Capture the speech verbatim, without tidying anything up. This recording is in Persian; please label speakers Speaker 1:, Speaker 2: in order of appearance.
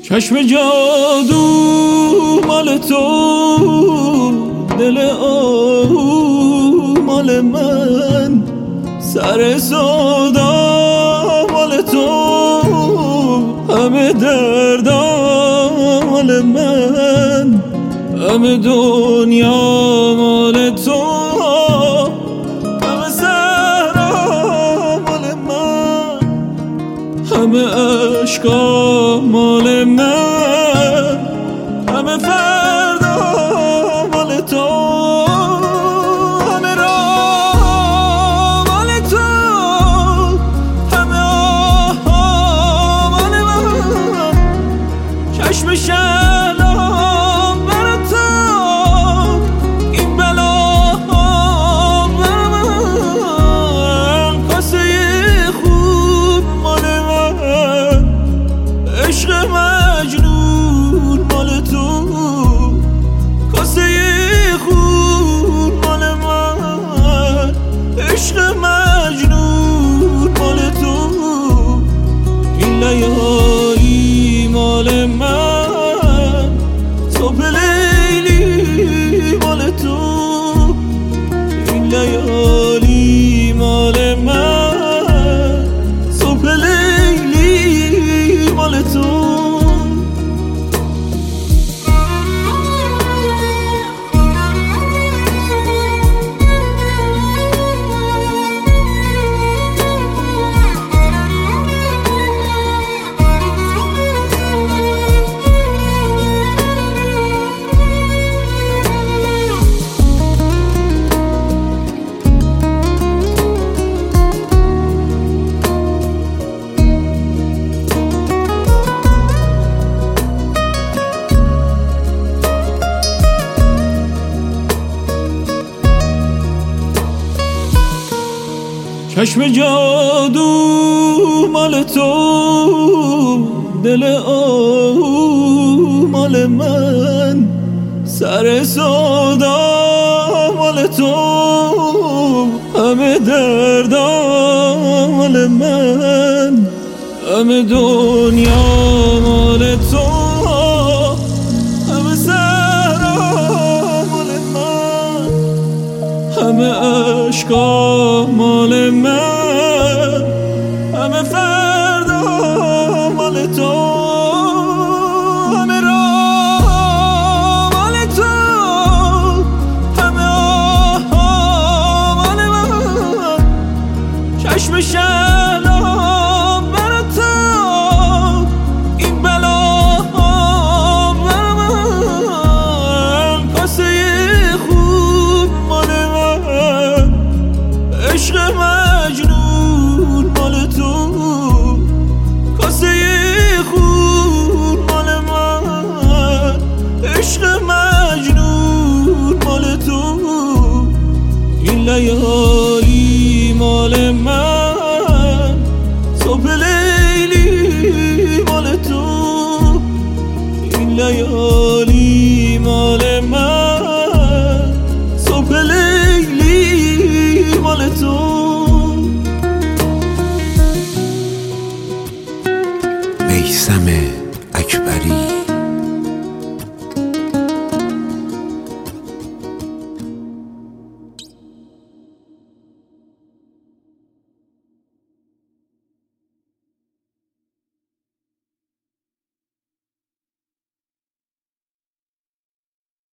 Speaker 1: چشم جادو مال تو، دل آهو مال من، سر سودا مال تو، همه دردا مال من، همه دنیا مال تو، همه صحرا مال من، همه عشقا مال من، همه فردا مال تو، همه راه مال تو، همه آها مال من، چشم شهلام بر تو، این بلا بر من، کاسه خوب مال من، عشق مجنون مال تو، کاسه خون مال من، عشق مجنون مال تو، این لیالی مال من، صبح لیلی مال تو، این لیالی مال من، صبح لیلی مال تو. چشم جادو مال تو، دل آهو مال من، سر سودا مال تو، همه دردا مال من، همه دنیا مال تو، همه صحرا مال من، همه عشقا مال من، همه فردا مال تو، همه راه مال تو، همه آها مال من، چشم شهلام بر تو، این بلا بر من، کاسه خوب مال من، عشق مجنون مال تو، کاسه خون مال من، عشق مجنون مال تو، این لیالی مال من، صبح لیلی مال تو، این لیالی مال من، صبح لیلی مال تو.
Speaker 2: میثم اکبری